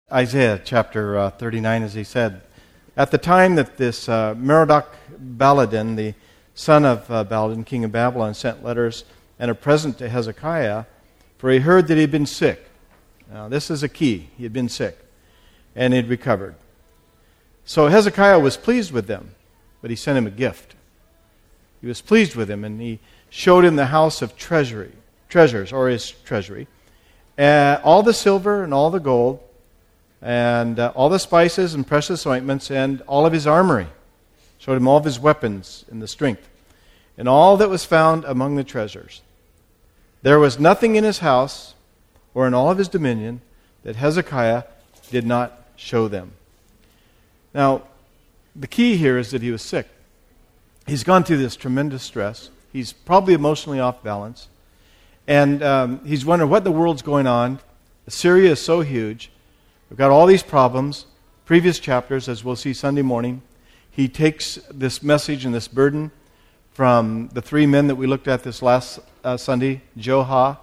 Isaiah chapter 39, as he said. At the time that this Merodach-Baladan, the son of Baladan, king of Babylon, sent letters and a present to Hezekiah, for he heard that he had been sick. Now, this is a key. He had been sick, and he had recovered. So Hezekiah was pleased with them, but he sent him a gift. He was pleased with him, and he showed him the house of treasures, or his treasury, all the silver and all the gold, and all the spices and precious ointments, and all of his armory. Showed him all of his weapons and the strength, and all that was found among the treasures. There was nothing in his house or in all of his dominion that Hezekiah did not show them. Now, the key here is that he was sick. He's gone through this tremendous stress. He's probably emotionally off balance. And he's wondering what in the world's going on. Assyria is so huge. We've got all these problems. Previous chapters, as we'll see Sunday morning, he takes this message and this burden from the three men that we looked at this last Sunday, Joah,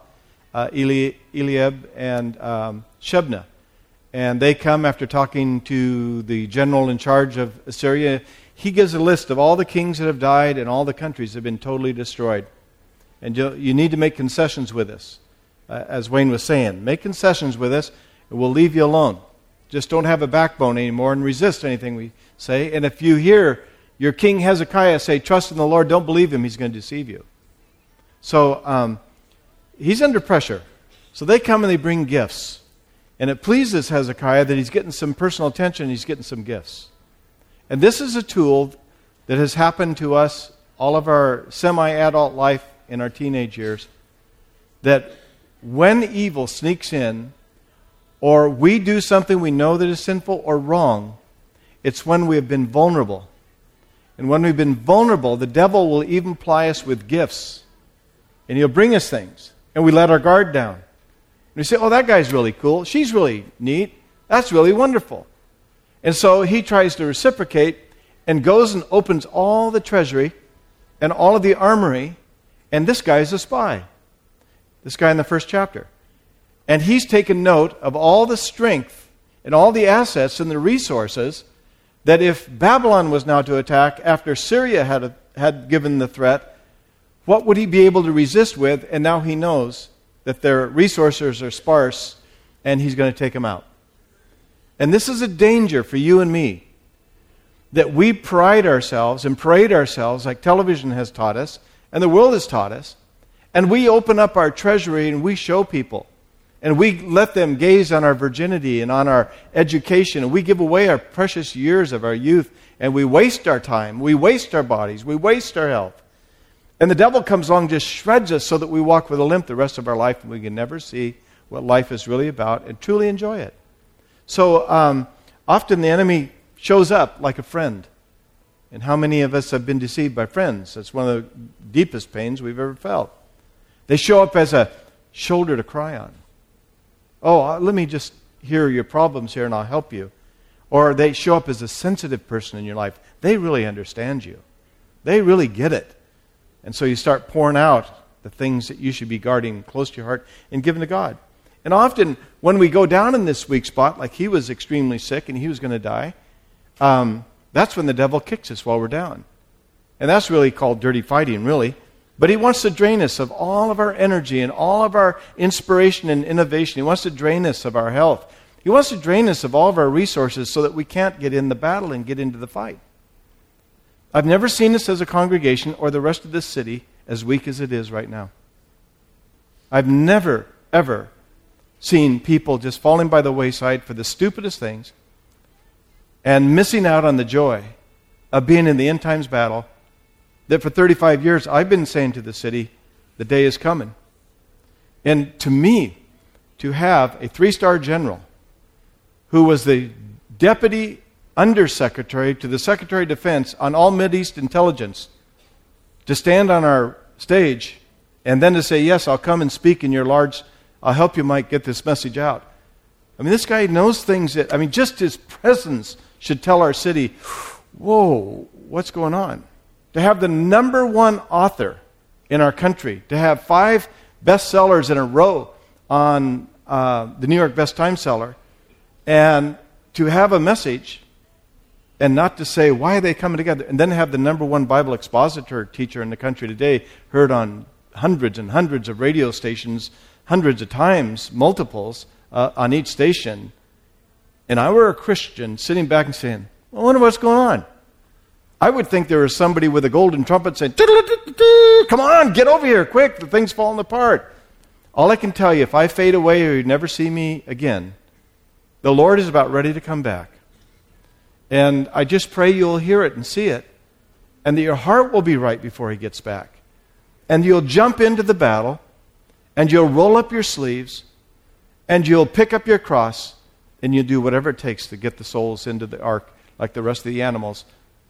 Eliab, and Shebna. And they come after talking to the general in charge of Assyria. He gives a list of all the kings that have died and all the countries that have been totally destroyed. And you need to make concessions with us. As Wayne was saying, make concessions with us, and we'll leave you alone. Just don't have a backbone anymore and resist anything we say. And if you hear your king Hezekiah say, trust in the Lord, don't believe him, he's going to deceive you. So he's under pressure. So they come and they bring gifts. And it pleases Hezekiah that he's getting some personal attention, he's getting some gifts. And this is a tool that has happened to us all of our semi-adult life in our teenage years, that when evil sneaks in, or we do something we know that is sinful or wrong, it's when we have been vulnerable. And when we've been vulnerable, the devil will even ply us with gifts. And he'll bring us things. And we let our guard down. And we say, oh, that guy's really cool. She's really neat. That's really wonderful. And so he tries to reciprocate and goes and opens all the treasury and all of the armory. And this guy's a spy. This guy in the first chapter. And he's taken note of all the strength and all the assets and the resources that if Babylon was now to attack after Syria had given the threat, what would he be able to resist with? And now he knows that their resources are sparse and he's going to take them out. And this is a danger for you and me, that we pride ourselves and parade ourselves like television has taught us and the world has taught us, and we open up our treasury and we show people. And we let them gaze on our virginity and on our education. And we give away our precious years of our youth. And we waste our time. We waste our bodies. We waste our health. And the devil comes along and just shreds us so that we walk with a limp the rest of our life. And we can never see what life is really about and truly enjoy it. So often the enemy shows up like a friend. And how many of us have been deceived by friends? That's one of the deepest pains we've ever felt. They show up as a shoulder to cry on. Oh, let me just hear your problems here and I'll help you. Or they show up as a sensitive person in your life. They really understand you. They really get it. And so you start pouring out the things that you should be guarding close to your heart and giving to God. And often when we go down in this weak spot, like he was extremely sick and he was going to die, that's when the devil kicks us while we're down. And that's really called dirty fighting, really. But he wants to drain us of all of our energy and all of our inspiration and innovation. He wants to drain us of our health. He wants to drain us of all of our resources so that we can't get in the battle and get into the fight. I've never seen us as a congregation or the rest of this city as weak as it is right now. I've never, ever seen people just falling by the wayside for the stupidest things and missing out on the joy of being in the end times battle that for 35 years I've been saying to the city, the day is coming. And to me, to have a 3-star general who was the deputy undersecretary to the Secretary of Defense on all Mideast intelligence, to stand on our stage and then to say, yes, I'll come and speak in your large, I'll help you, Mike, get this message out. I mean, this guy knows things that, just his presence should tell our city, whoa, what's going on? To have the number one author in our country, to have 5 bestsellers in a row on the New York Best Time Seller, And to have a message and not to say, why are they coming together? And then have the number one Bible expositor teacher in the country today heard on hundreds and hundreds of radio stations, hundreds of times, multiples on each station. And I were a Christian sitting back and saying, I wonder what's going on. I would think there was somebody with a golden trumpet saying, come on, get over here, quick, the thing's falling apart. All I can tell you, if I fade away or you never see me again, the Lord is about ready to come back. And I just pray you'll hear it and see it, and that your heart will be right before He gets back. And you'll jump into the battle, and you'll roll up your sleeves, and you'll pick up your cross, and you'll do whatever it takes to get the souls into the ark like the rest of the animals,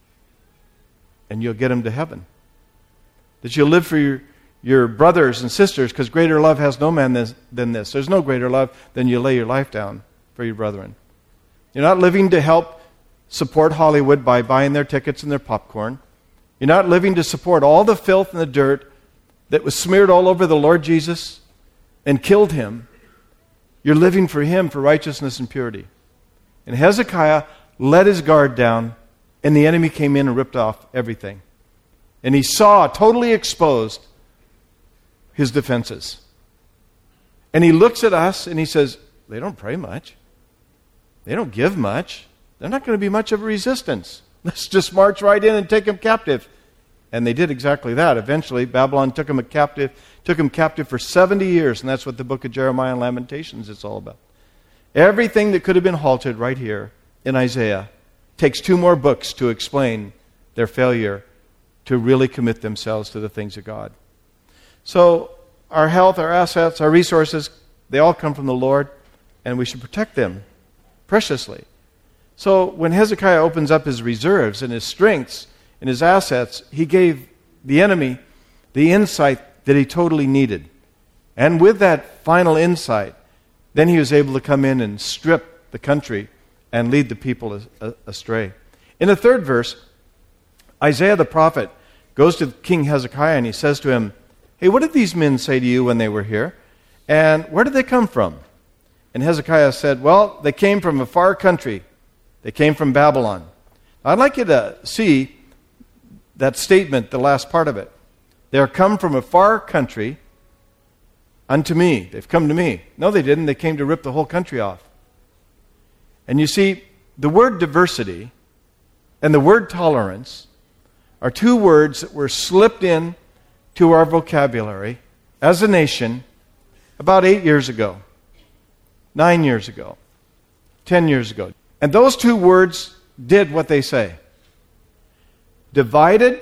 and you'll get them to heaven. That you'll live for your brothers and sisters, because greater love has no man than this. There's no greater love than you lay your life down for your brethren. You're not living to help support Hollywood by buying their tickets and their popcorn. You're not living to support all the filth and the dirt that was smeared all over the Lord Jesus and killed Him. You're living for Him, for righteousness and purity. And Hezekiah let his guard down, and the enemy came in and ripped off everything. And he saw, totally exposed, his defenses. And he looks at us and he says, they don't pray much. They don't give much. They're not going to be much of a resistance. Let's just march right in and take them captive. And they did exactly that. Eventually, Babylon took them captive for 70 years, and that's what the book of Jeremiah and Lamentations is all about. Everything that could have been halted right here in Isaiah takes 2 more books to explain their failure to really commit themselves to the things of God. So our health, our assets, our resources, they all come from the Lord, and we should protect them preciously. So when Hezekiah opens up his reserves and his strengths and his assets, he gave the enemy the insight that he totally needed. And with that final insight, then he was able to come in and strip the country and lead the people astray. In the 3rd verse, Isaiah the prophet goes to King Hezekiah and he says to him, hey, what did these men say to you when they were here? And where did they come from? And Hezekiah said, well, they came from a far country. They came from Babylon. I'd like you to see that statement, the last part of it. They are come from a far country unto me. They've come to me. No, they didn't. They came to rip the whole country off. And you see, the word diversity and the word tolerance are 2 words that were slipped in to our vocabulary as a nation about 8 years ago, 9 years ago, 10 years ago. And those 2 words did what they say. Divided,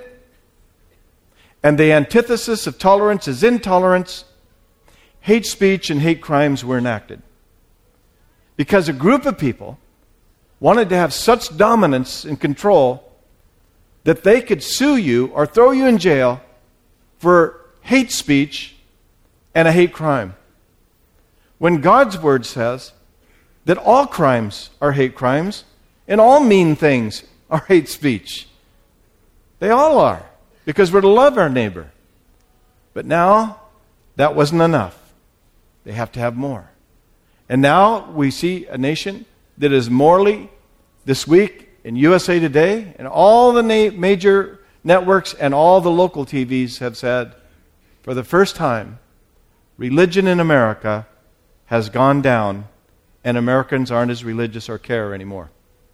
and the antithesis of tolerance is intolerance. Hate speech and hate crimes were enacted. Because a group of people wanted to have such dominance and control that they could sue you or throw you in jail for hate speech and a hate crime. When God's word says that all crimes are hate crimes and all mean things are hate speech. They all are, because we're to love our neighbor. But now, that wasn't enough. They have to have more. And now we see a nation that is morally, this week in USA Today, and all the major networks and all the local TVs have said, for the first time, religion in America has gone down, and Americans aren't as religious or care anymore.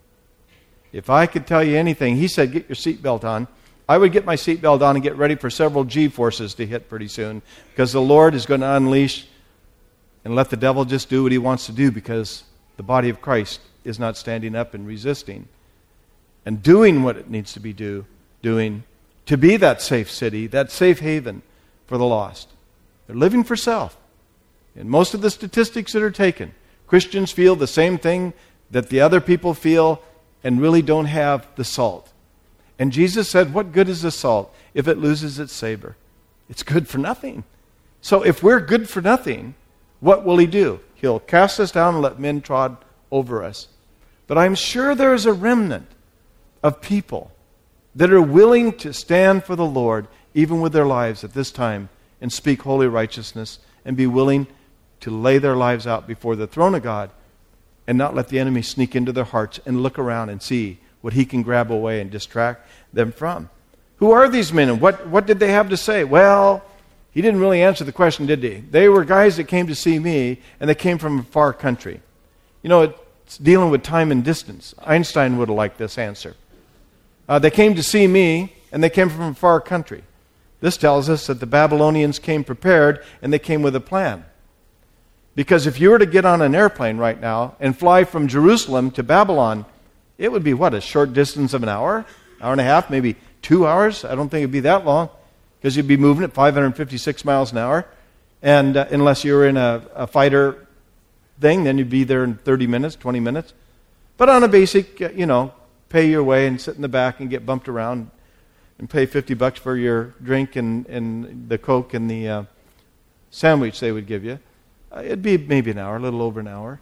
If I could tell you anything, he said, get your seatbelt on. I would get my seatbelt on and get ready for several G-forces to hit pretty soon, because the Lord is going to unleash and let the devil just do what he wants to do, because the body of Christ is not standing up and resisting and doing what it needs to be doing to be that safe city, that safe haven for the lost. They're living for self. And most of the statistics that are taken, Christians feel the same thing that the other people feel and really don't have the salt. And Jesus said, what good is the salt if it loses its savor? It's good for nothing. So if we're good for nothing, what will He do? He'll cast us down and let men trod over us. But I'm sure there is a remnant of people that are willing to stand for the Lord, even with their lives at this time, and speak holy righteousness, and be willing to lay their lives out before the throne of God and not let the enemy sneak into their hearts and look around and see what he can grab away and distract them from. Who are these men and what did they have to say? Well, he didn't really answer the question, did he? They were guys that came to see me, and they came from a far country. You know, it's dealing with time and distance. Einstein would have liked this answer. They came to see me, and they came from a far country. This tells us that the Babylonians came prepared, and they came with a plan. Because if you were to get on an airplane right now and fly from Jerusalem to Babylon, it would be, a short distance of an hour and a half, maybe 2 hours? I don't think it would be that long, because you'd be moving at 556 miles an hour. And unless you were in a fighter thing, then you'd be there in 30 minutes, 20 minutes. But on a basic, pay your way and sit in the back and get bumped around and pay $50 for your drink and the Coke and the sandwich they would give you, it'd be maybe an hour, a little over an hour.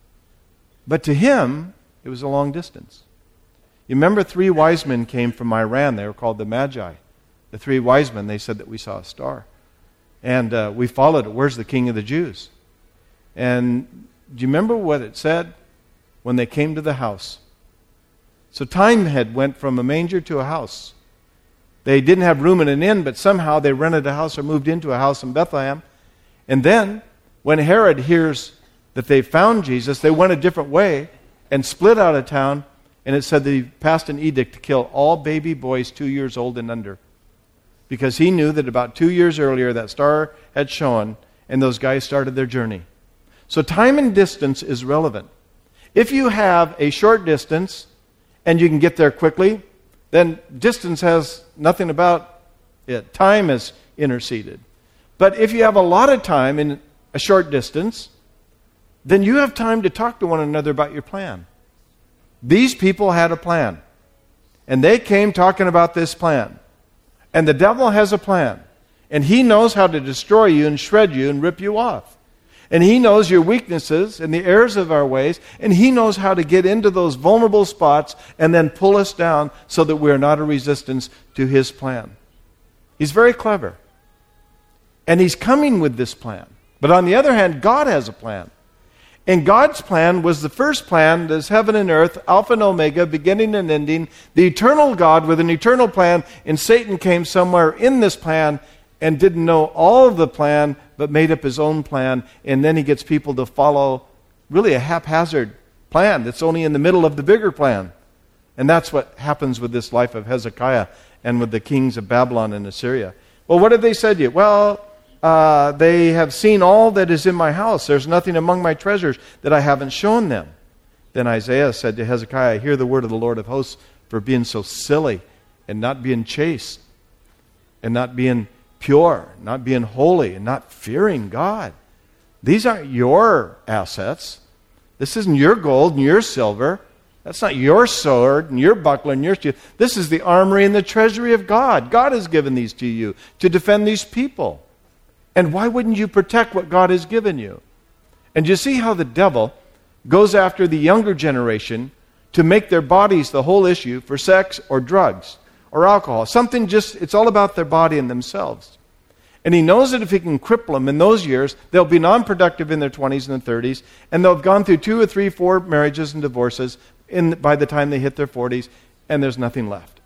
But to him, it was a long distance. You remember 3 wise men came from Iran. They were called the Magi. The 3 wise men, they said that we saw a star. And we followed it. Where's the King of the Jews? And do you remember what it said when they came to the house? So time had went from a manger to a house. They didn't have room in an inn, but somehow they rented a house or moved into a house in Bethlehem. And then, when Herod hears that they found Jesus, they went a different way and split out of town. And it said that he passed an edict to kill all baby boys 2 years old and under. Because he knew that about 2 years earlier that star had shone and those guys started their journey. So time and distance is relevant. If you have a short distance and you can get there quickly, then distance has nothing about it. Time is interceded. But if you have a lot of time in a short distance, then you have time to talk to one another about your plan. These people had a plan. And they came talking about this plan. And the devil has a plan. And he knows how to destroy you and shred you and rip you off. And he knows your weaknesses and the errors of our ways. And he knows how to get into those vulnerable spots and then pull us down so that we're not a resistance to his plan. He's very clever. And he's coming with this plan. But on the other hand, God has a plan. And God's plan was the first plan. There's heaven and earth, Alpha and Omega, beginning and ending, the eternal God with an eternal plan. And Satan came somewhere in this plan and didn't know all of the plan, but made up his own plan. And then he gets people to follow really a haphazard plan that's only in the middle of the bigger plan. And that's what happens with this life of Hezekiah and with the kings of Babylon and Assyria. Well, what did they say to you? Well, they have seen all that is in my house. There's nothing among my treasures that I haven't shown them. Then Isaiah said to Hezekiah, hear the word of the Lord of hosts for being so silly and not being chaste and not being pure, not being holy and not fearing God. These aren't your assets. This isn't your gold and your silver. That's not your sword and your buckler and your shield. This is the armory and the treasury of God. God has given these to you to defend these people. And why wouldn't you protect what God has given you? And you see how the devil goes after the younger generation to make their bodies the whole issue for sex or drugs or alcohol. It's all about their body and themselves. And he knows that if he can cripple them in those years, they'll be non-productive in their 20s and 30s, and they'll have gone through 2 or 3, 4 marriages and divorces by the time they hit their 40s, and there's nothing left.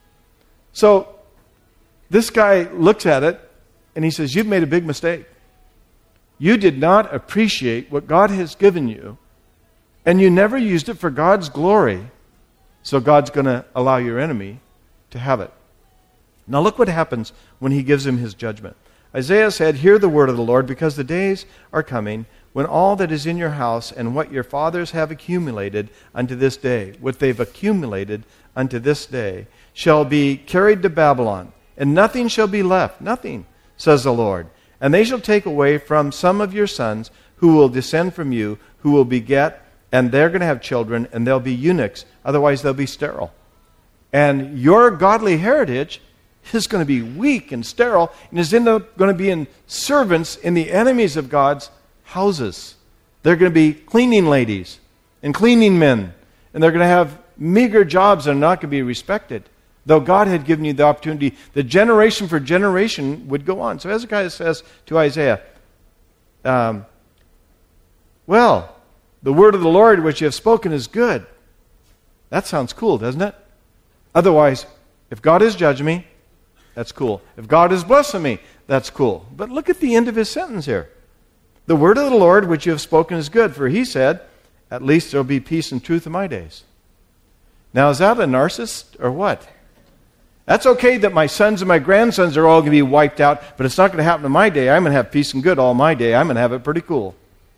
So this guy looks at it, and he says, you've made a big mistake. You did not appreciate what God has given you, and you never used it for God's glory, so God's going to allow your enemy to have it. Now look what happens when he gives him his judgment. Isaiah said, hear the word of the Lord, because the days are coming when all that is in your house and what your fathers have accumulated unto this day, what they've accumulated unto this day, shall be carried to Babylon, and nothing shall be left, nothing, says the Lord. And they shall take away from some of your sons who will descend from you, who will beget, and they're going to have children, and they'll be eunuchs, otherwise they'll be sterile. And your godly heritage is going to be weak and sterile, and is going to be in servants in the enemies of God's houses. They're going to be cleaning ladies and cleaning men, and they're going to have meager jobs and are not going to be respected. Though God had given you the opportunity, the generation for generation would go on. So Hezekiah says to Isaiah, well, The word of the Lord which you have spoken is good. That sounds cool, doesn't it? Otherwise, if God is judging me, that's cool. If God is blessing me, that's cool. But look at the end of his sentence here. The word of the Lord which you have spoken is good, for he said, at least there will be peace and truth in my days. Now, is that a narcissist or what? That's okay that my sons and my grandsons are all going to be wiped out, but it's not going to happen in my day. I'm going to have peace and good all my day. I'm going to have it pretty cool.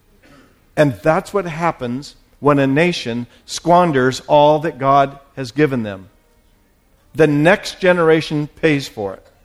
And that's what happens when a nation squanders all that God has given them. The next generation pays for it.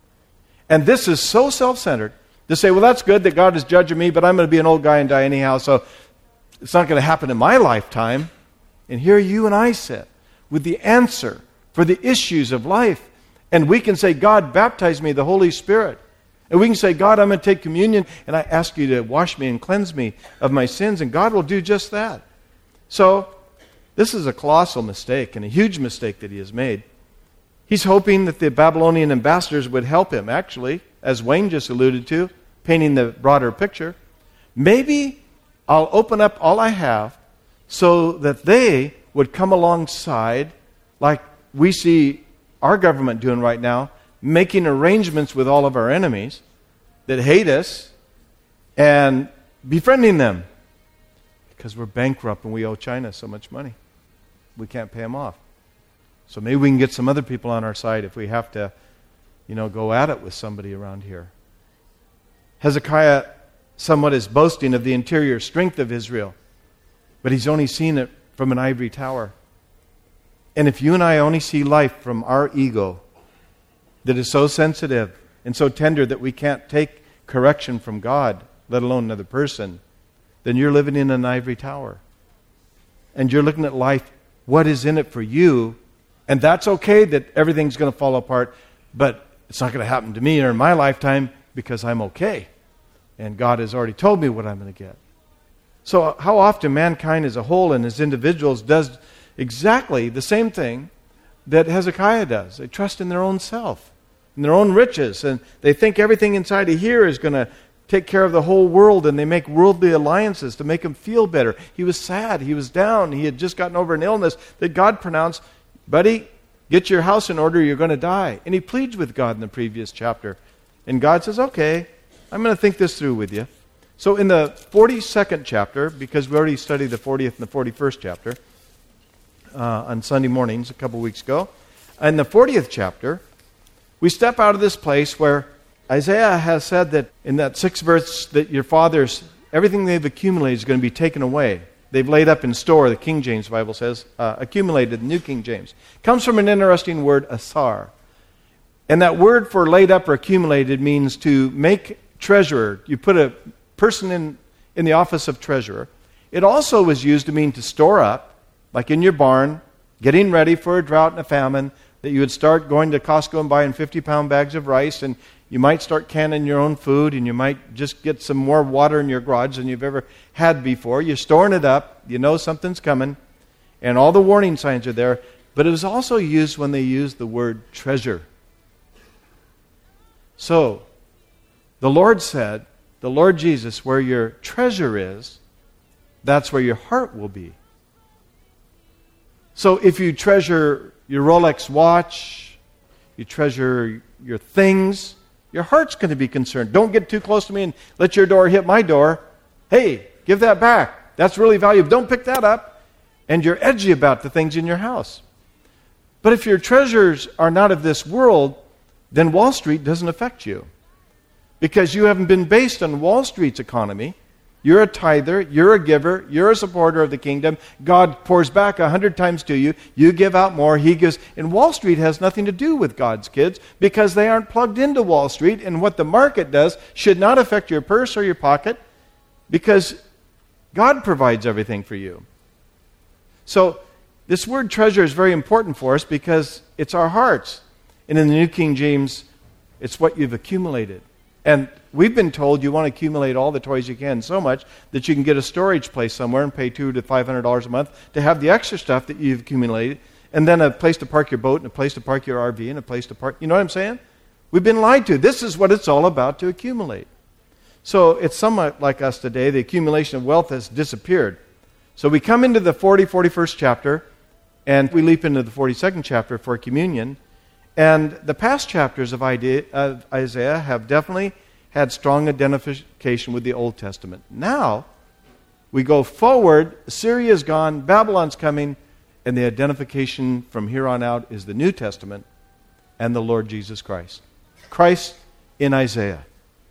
And this is so self-centered to say, well, that's good that God is judging me, but I'm going to be an old guy and die anyhow, so it's not going to happen in my lifetime. And here you and I sit with the answer for the issues of life. And we can say, God, baptize me, the Holy Spirit. And we can say, God, I'm going to take communion, and I ask you to wash me and cleanse me of my sins, and God will do just that. So, this is a colossal mistake, and a huge mistake that he has made. He's hoping that the Babylonian ambassadors would help him, actually, as Wayne just alluded to, painting the broader picture. Maybe I'll open up all I have so that they would come alongside, like we see our government doing right now, making arrangements with all of our enemies that hate us and befriending them because we're bankrupt and we owe China so much money. We can't pay them off. So maybe we can get some other people on our side if we have to, go at it with somebody around here. Hezekiah somewhat is boasting of the interior strength of Israel, but he's only seen it from an ivory tower. And if you and I only see life from our ego that is so sensitive and so tender that we can't take correction from God, let alone another person, then you're living in an ivory tower. And you're looking at life, what is in it for you, and that's okay that everything's going to fall apart, but it's not going to happen to me or in my lifetime because I'm okay. And God has already told me what I'm going to get. So how often mankind as a whole and as individuals does exactly the same thing that Hezekiah does. They trust in their own self, in their own riches, and they think everything inside of here is going to take care of the whole world, and they make worldly alliances to make him feel better. He was sad. He was down. He had just gotten over an illness that God pronounced, buddy, get your house in order, you're going to die. And he pleads with God in the previous chapter. And God says, okay, I'm going to think this through with you. So in the 42nd chapter, because we already studied the 40th and the 41st chapter on Sunday mornings a couple weeks ago, in the 40th chapter, we step out of this place where Isaiah has said that in that 6th verse that your fathers, everything they've accumulated is going to be taken away. They've laid up in store, the King James Bible says, accumulated, the New King James. Comes from an interesting word, asar. And that word for laid up or accumulated means to make treasurer. You put a person in the office of treasurer. It also was used to mean to store up, like in your barn, getting ready for a drought and a famine, that you would start going to Costco and buying 50-pound bags of rice, and you might start canning your own food, and you might just get some more water in your garage than you've ever had before. You're storing it up. You know something's coming, and all the warning signs are there. But it was also used when they used the word treasure. So, the Lord said, the Lord Jesus, where your treasure is, that's where your heart will be. So if you treasure your Rolex watch, you treasure your things, your heart's going to be concerned. Don't get too close to me and let your door hit my door. Hey, give that back. That's really valuable. Don't pick that up. And you're edgy about the things in your house. But if your treasures are not of this world, then Wall Street doesn't affect you. Because you haven't been based on Wall Street's economy. You're a tither, you're a giver, you're a supporter of the kingdom. God pours back 100 times to you. You give out more, He gives. And Wall Street has nothing to do with God's kids because they aren't plugged into Wall Street. And what the market does should not affect your purse or your pocket because God provides everything for you. So this word treasure is very important for us because it's our hearts. And in the New King James, it's what you've accumulated. And we've been told you want to accumulate all the toys you can so much that you can get a storage place somewhere and pay $200 to $500 a month to have the extra stuff that you've accumulated, and then a place to park your boat and a place to park your RV and a place to park. You know what I'm saying? We've been lied to. This is what it's all about, to accumulate. So it's somewhat like us today. The accumulation of wealth has disappeared. So we come into the 41st chapter, and we leap into the 42nd chapter for communion. And the past chapters of Isaiah have definitely had strong identification with the Old Testament. Now, we go forward, Assyria is gone, Babylon's coming, and the identification from here on out is the New Testament and the Lord Jesus Christ. Christ in Isaiah.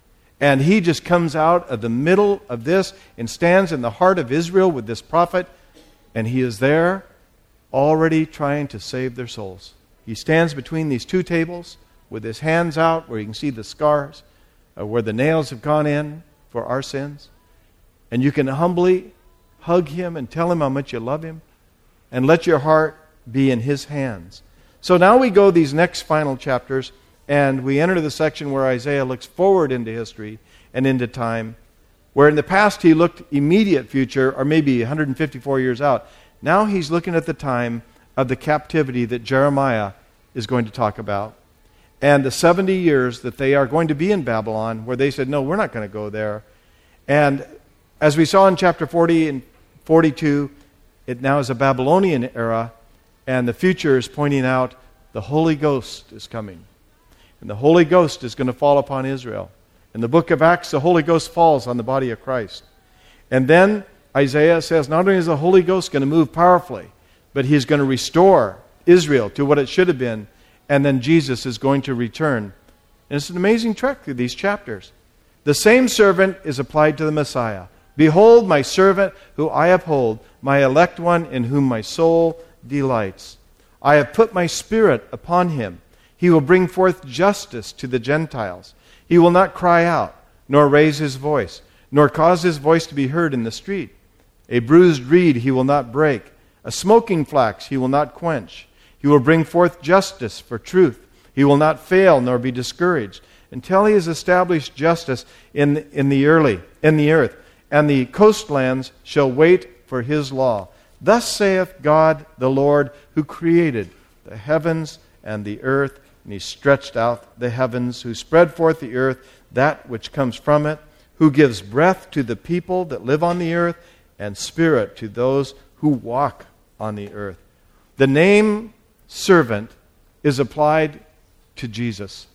And he just comes out of the middle of this and stands in the heart of Israel with this prophet, and he is there already trying to save their souls. He stands between these two tables with his hands out where you can see the scars, where the nails have gone in for our sins. And you can humbly hug him and tell him how much you love him and let your heart be in his hands. So now we go these next final chapters, and we enter the section where Isaiah looks forward into history and into time, where in the past he looked immediate future, or maybe 154 years out. Now he's looking at the time of the captivity that Jeremiah is going to talk about, and the 70 years that they are going to be in Babylon, where they said, no, we're not going to go there. And as we saw in chapter 40 and 42, it now is a Babylonian era, and the future is pointing out the Holy Ghost is coming. And the Holy Ghost is going to fall upon Israel. In the book of Acts, the Holy Ghost falls on the body of Christ. And then Isaiah says not only is the Holy Ghost going to move powerfully, but he's going to restore Israel to what it should have been, and then Jesus is going to return. And it's an amazing trek through these chapters. The same servant is applied to the Messiah. Behold, my servant who I uphold, my elect one in whom my soul delights. I have put my spirit upon him. He will bring forth justice to the Gentiles. He will not cry out, nor raise his voice, nor cause his voice to be heard in the street. A bruised reed he will not break. A smoking flax he will not quench. He will bring forth justice for truth. He will not fail nor be discouraged until he has established justice in the earth, and the coastlands shall wait for his law. Thus saith God the Lord, who created the heavens and the earth, and he stretched out the heavens, who spread forth the earth, that which comes from it, who gives breath to the people that live on the earth, and spirit to those who walk on the earth. The name servant is applied to Jesus,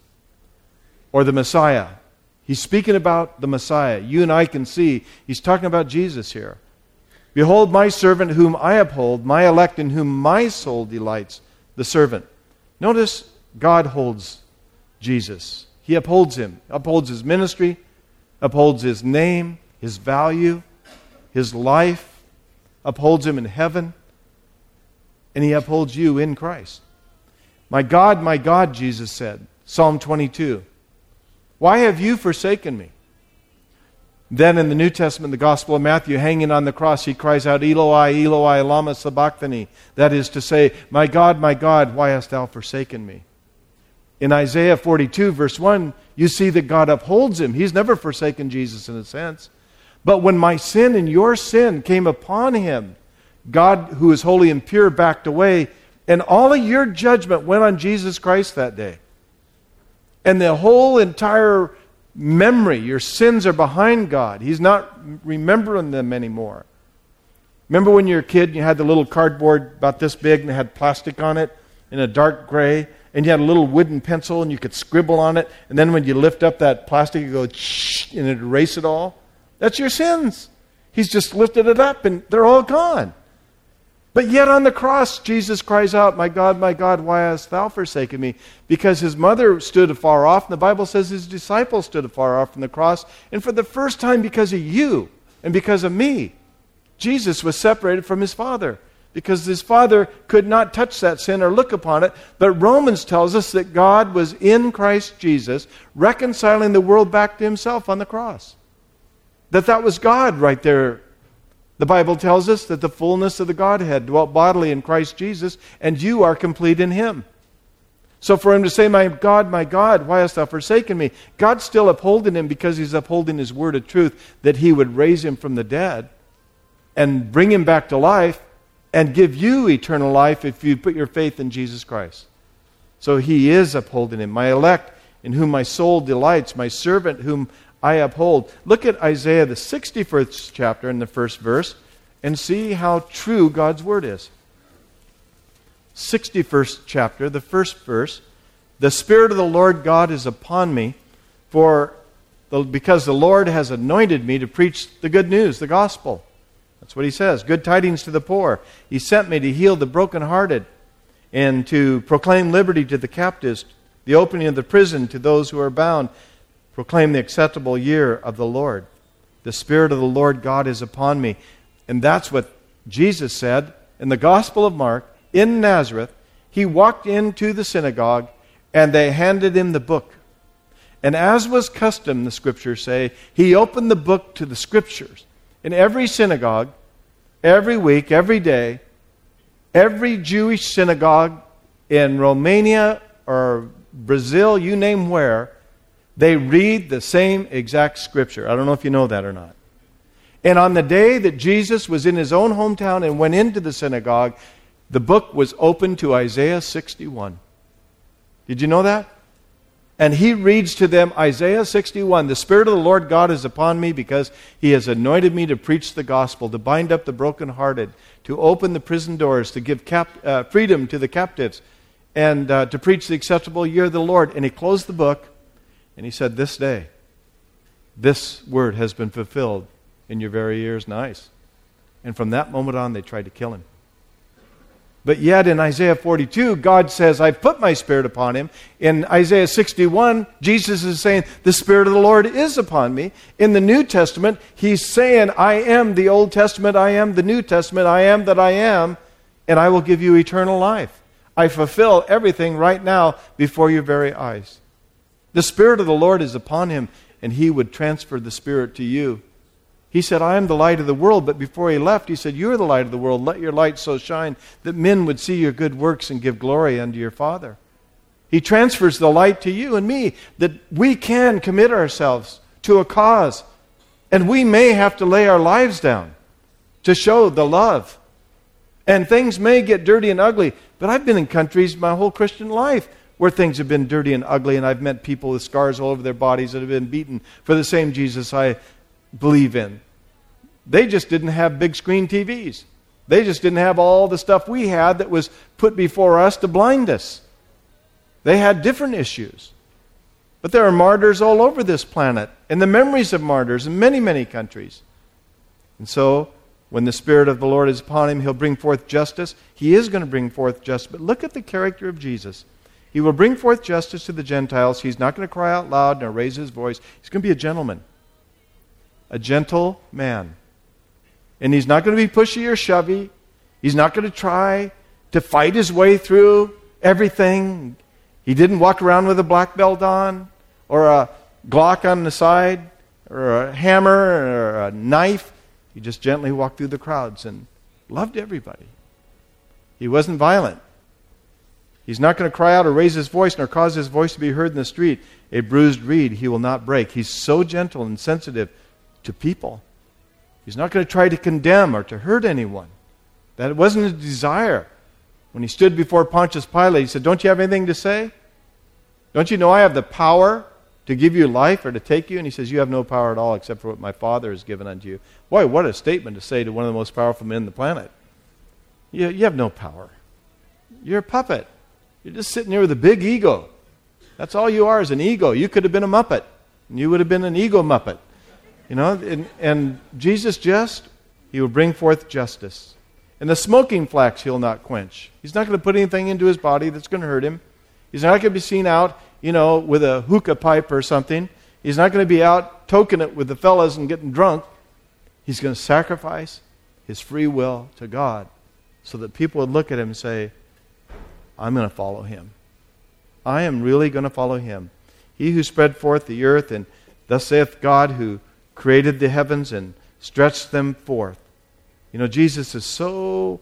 or the Messiah. He's speaking about the Messiah. You and I can see he's talking about Jesus here. Behold, my servant whom I uphold, my elect in whom my soul delights, the servant. Notice God holds Jesus. He upholds him, upholds his ministry, upholds his name, his value, his life, upholds him in heaven, and he upholds you in Christ. My God, Jesus said, Psalm 22, why have you forsaken me? Then in the New Testament, the Gospel of Matthew, hanging on the cross, he cries out, Eloi, Eloi, lama sabachthani. That is to say, my God, why hast thou forsaken me? In Isaiah 42, verse 1, you see that God upholds him. He's never forsaken Jesus in a sense. But when my sin and your sin came upon him, God, who is holy and pure, backed away, and all of your judgment went on Jesus Christ that day. And the whole entire memory, your sins are behind God. He's not remembering them anymore. Remember when you were a kid and you had the little cardboard about this big and it had plastic on it in a dark gray, and you had a little wooden pencil and you could scribble on it, and then when you lift up that plastic, you go and it erase it all? That's your sins. He's just lifted it up and they're all gone. But yet on the cross, Jesus cries out, my God, why hast thou forsaken me? Because his mother stood afar off, and the Bible says his disciples stood afar off from the cross. And for the first time, because of you and because of me, Jesus was separated from his Father. Because his Father could not touch that sin or look upon it. But Romans tells us that God was in Christ Jesus, reconciling the world back to himself on the cross. That was God right there. The Bible tells us that the fullness of the Godhead dwelt bodily in Christ Jesus, and you are complete in him. So for him to say, my God, why hast thou forsaken me? God's still upholding him because he's upholding his word of truth, that he would raise him from the dead and bring him back to life and give you eternal life if you put your faith in Jesus Christ. So he is upholding him. My elect, in whom my soul delights, my servant whom I uphold. Look at Isaiah, the 61st chapter in the first verse. and see how true God's Word is. 61st chapter, the first verse. The Spirit of the Lord God is upon me, because the Lord has anointed me to preach the good news, the gospel. That's what he says. Good tidings to the poor. He sent me to heal the brokenhearted and to proclaim liberty to the captives, the opening of the prison to those who are bound, proclaim the acceptable year of the Lord. The Spirit of the Lord God is upon me. And that's what Jesus said in the Gospel of Mark in Nazareth. He walked into the synagogue and they handed him the book. And as was custom, the Scriptures say, he opened the book to the Scriptures. In every synagogue, every week, every day, every Jewish synagogue in Romania or Brazil, you name where, they read the same exact Scripture. I don't know if you know that or not. And on the day that Jesus was in his own hometown and went into the synagogue, the book was opened to Isaiah 61. Did you know that? And he reads to them Isaiah 61, the Spirit of the Lord God is upon me because he has anointed me to preach the gospel, to bind up the brokenhearted, to open the prison doors, to give freedom to the captives, and to preach the acceptable year of the Lord. And he closed the book and he said, this day, this word has been fulfilled in your very ears and eyes. And from that moment on, they tried to kill him. But yet in Isaiah 42, God says, I've put my Spirit upon him. In Isaiah 61, Jesus is saying, the Spirit of the Lord is upon me. In the New Testament, he's saying, I am the Old Testament, I am the New Testament, I am that I am, and I will give you eternal life. I fulfill everything right now before your very eyes. The Spirit of the Lord is upon him, and he would transfer the Spirit to you. He said, I am the light of the world. But before he left, he said, you are the light of the world. Let your light so shine that men would see your good works and give glory unto your Father. He transfers the light to you and me, that we can commit ourselves to a cause. And we may have to lay our lives down to show the love. And things may get dirty and ugly. But I've been in countries my whole Christian life where things have been dirty and ugly. And I've met people with scars all over their bodies that have been beaten for the same Jesus I believe in. They just didn't have big screen TVs. They just didn't have all the stuff we had that was put before us to blind us. They had different issues. But there are martyrs all over this planet, and the memories of martyrs in many, many countries. And so, when the Spirit of the Lord is upon him, he'll bring forth justice. He is going to bring forth justice. But look at the character of Jesus. He will bring forth justice to the Gentiles. He's not going to cry out loud nor raise his voice. He's going to be a gentleman. A gentle man. And he's not going to be pushy or shovey. He's not going to try to fight his way through everything. He didn't walk around with a black belt on, or a Glock on the side, or a hammer, or a knife. He just gently walked through the crowds and loved everybody. He wasn't violent. He's not going to cry out or raise his voice nor cause his voice to be heard in the street. A bruised reed he will not break. He's so gentle and sensitive to people. He's not going to try to condemn or to hurt anyone. That wasn't his desire. When he stood before Pontius Pilate, he said, don't you have anything to say? Don't you know I have the power to give you life or to take you? And he says, you have no power at all except for what my Father has given unto you. Boy, what a statement to say to one of the most powerful men on the planet. You have no power. You're a puppet. You're just sitting there with a big ego. That's all you are, is an ego. You could have been a Muppet, and you would have been an ego Muppet. You know, and Jesus he will bring forth justice. And the smoking flax he'll not quench. He's not going to put anything into his body that's going to hurt him. He's not going to be seen out, with a hookah pipe or something. He's not going to be out toking it with the fellas and getting drunk. He's going to sacrifice his free will to God so that people would look at him and say, I'm going to follow him. I am really going to follow him. He who spread forth the earth, and thus saith God, who created the heavens and stretched them forth. Jesus is so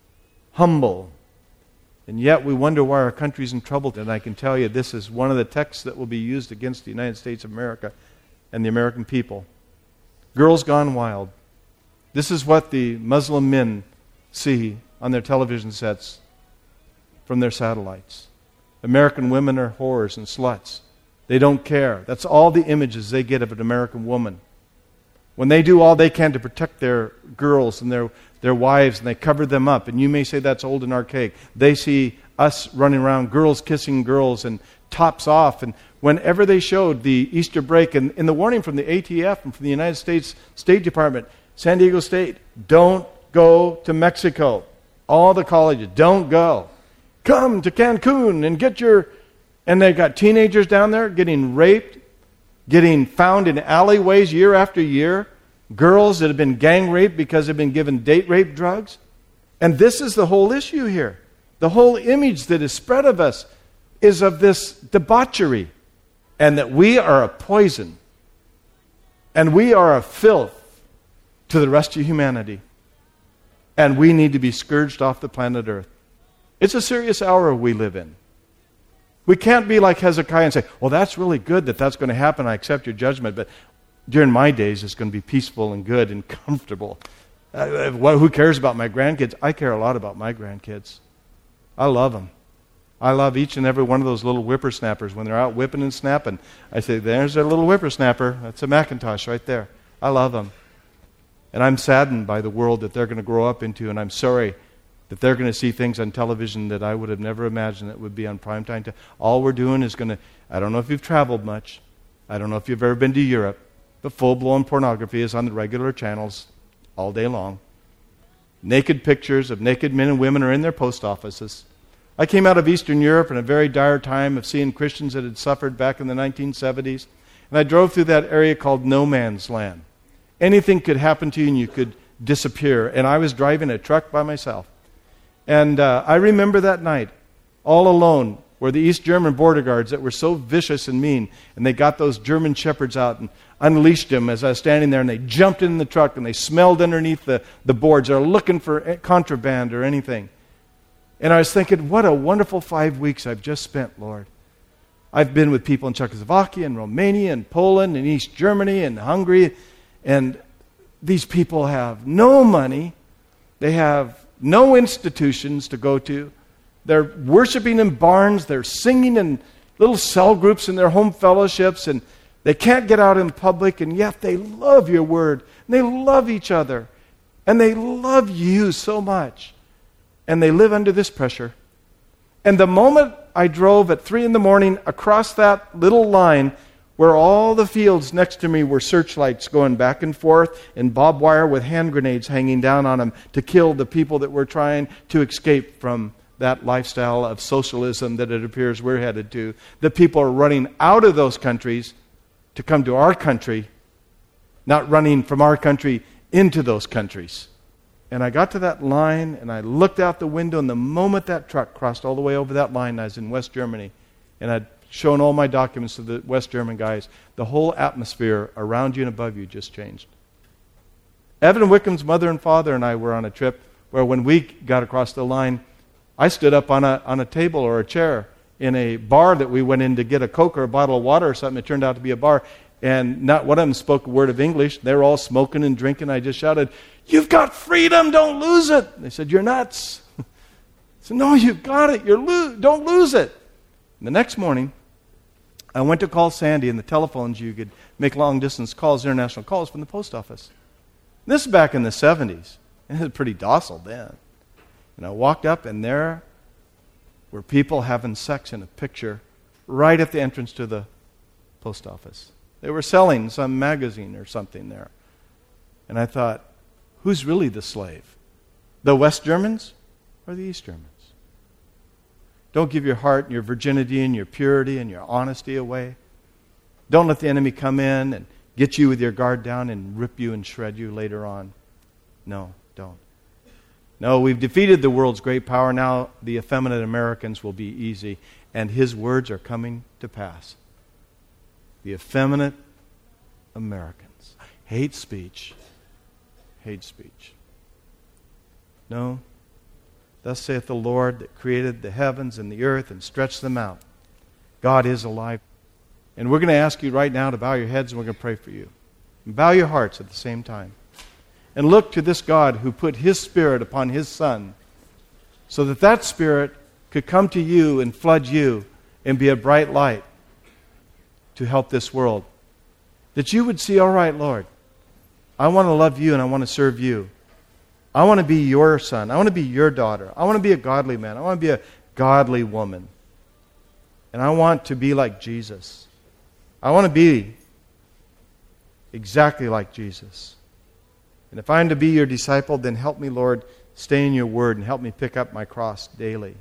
humble, and yet we wonder why our country's in trouble. And I can tell you, this is one of the texts that will be used against the United States of America and the American people. Girls Gone Wild. This is what the Muslim men see on their television sets from their satellites. American women are whores and sluts. They don't care. That's all the images they get of an American woman. when they do all they can to protect their girls and their wives, and they cover them up, and you may say that's old and archaic. They see us running around, girls kissing girls and tops off. And whenever they showed the Easter break, and in the warning from the ATF and from the United States State Department, San Diego State, don't go to Mexico. All the colleges, don't go. Come to Cancun and get your... And they've got teenagers down there getting raped, getting found in alleyways year after year. Girls that have been gang raped because they've been given date rape drugs. And this is the whole issue here. The whole image that is spread of us is of this debauchery, and that we are a poison, and we are a filth to the rest of humanity, and we need to be scourged off the planet Earth. It's a serious hour we live in. We can't be like Hezekiah and say, well, that's really good that that's going to happen. I accept your judgment, but during my days it's going to be peaceful and good and comfortable. Who cares about my grandkids? I care a lot about my grandkids. I love them. I love each and every one of those little whippersnappers. When they're out whipping and snapping, I say, there's a little whippersnapper. That's a Macintosh right there. I love them. And I'm saddened by the world that they're going to grow up into, and I'm sorry that they're going to see things on television that I would have never imagined that would be on primetime. All we're doing is going to, I don't know if you've traveled much. I don't know if you've ever been to Europe, but full-blown pornography is on the regular channels all day long. Naked pictures of naked men and women are in their post offices. I came out of Eastern Europe in a very dire time of seeing Christians that had suffered back in the 1970s. And I drove through that area called No Man's Land. Anything could happen to you and you could disappear. And I was driving a truck by myself. And I remember that night, all alone, were the East German border guards that were so vicious and mean. And they got those German shepherds out and unleashed them as I was standing there. And they jumped in the truck and they smelled underneath the boards. They were looking for contraband or anything. And I was thinking, what a wonderful 5 weeks I've just spent, Lord. I've been with people in Czechoslovakia and Romania and Poland and East Germany and Hungary. And these people have no money. They have no institutions to go to. They're worshiping in barns. They're singing in little cell groups in their home fellowships. And they can't get out in public. And yet they love your word. And they love each other. And they love you so much. And they live under this pressure. And the moment I drove at 3 a.m. across that little line where all the fields next to me were searchlights going back and forth and barbed wire with hand grenades hanging down on them to kill the people that were trying to escape from that lifestyle of socialism that it appears we're headed to. The people are running out of those countries to come to our country, not running from our country into those countries. And I got to that line, and I looked out the window, and the moment that truck crossed all the way over that line, I was in West Germany, and I'd shown all my documents to the West German guys. The whole atmosphere around you and above you just changed. Evan Wickham's mother and father and I were on a trip where when we got across the line, I stood up on a table or a chair in a bar that we went in to get a Coke or a bottle of water or something. It turned out to be a bar. And not one of them spoke a word of English. They were all smoking and drinking. I just shouted, "You've got freedom, don't lose it." They said, "You're nuts." I said, "No, you've got it. Don't lose it." And the next morning, I went to call Sandy, and the telephones, you could make long-distance calls, international calls from the post office. This is back in the 70s. And it was pretty docile then. And I walked up, and there were people having sex in a picture right at the entrance to the post office. They were selling some magazine or something there. And I thought, who's really the slave? The West Germans or the East Germans? Don't give your heart and your virginity and your purity and your honesty away. Don't let the enemy come in and get you with your guard down and rip you and shred you later on. No, don't. No, we've defeated the world's great power. Now the effeminate Americans will be easy. And his words are coming to pass. The effeminate Americans. Hate speech. Hate speech. No. Thus saith the Lord that created the heavens and the earth and stretched them out. God is alive. And we're going to ask you right now to bow your heads, and we're going to pray for you. And bow your hearts at the same time. And look to this God who put His Spirit upon His Son so that that Spirit could come to you and flood you and be a bright light to help this world. That you would see, all right, Lord, I want to love you and I want to serve you. I want to be your son. I want to be your daughter. I want to be a godly man. I want to be a godly woman. And I want to be like Jesus. I want to be exactly like Jesus. And if I am to be your disciple, then help me, Lord, stay in your word and help me pick up my cross daily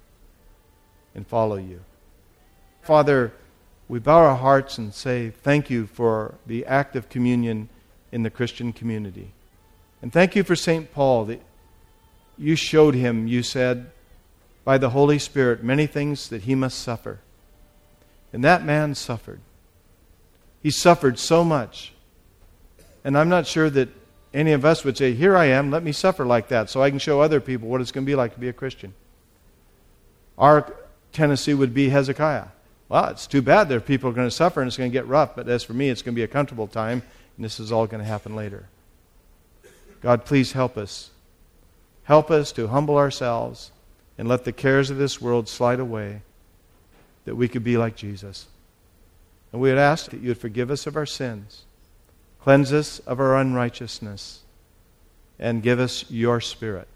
and follow you. Father, we bow our hearts and say thank you for the act of communion in the Christian community. And thank you for St. Paul that you showed him, you said, by the Holy Spirit, many things that he must suffer. And that man suffered. He suffered so much. And I'm not sure that any of us would say, here I am, let me suffer like that so I can show other people what it's going to be like to be a Christian. Our tendency would be Hezekiah. Well, it's too bad there are people who are going to suffer and it's going to get rough, but as for me, it's going to be a comfortable time, and this is all going to happen later. God, please help us. Help us to humble ourselves and let the cares of this world slide away, that we could be like Jesus. And we would ask that you would forgive us of our sins, cleanse us of our unrighteousness, and give us your Spirit.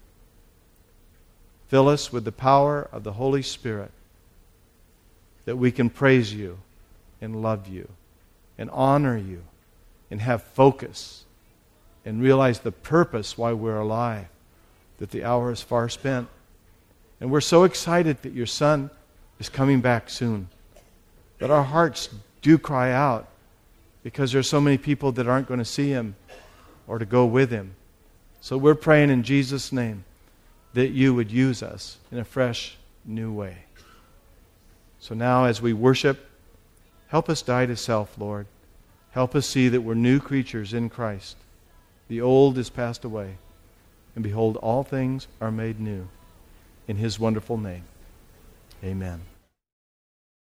Fill us with the power of the Holy Spirit, that we can praise you and love you and honor you and have focus and realize the purpose why we're alive, that the hour is far spent. And we're so excited that your Son is coming back soon, that our hearts do cry out because there are so many people that aren't going to see him or to go with him. So we're praying in Jesus' name that you would use us in a fresh, new way. So now as we worship, help us die to self, Lord. Help us see that we're new creatures in Christ. The old is passed away, and behold, all things are made new. In his wonderful name, amen.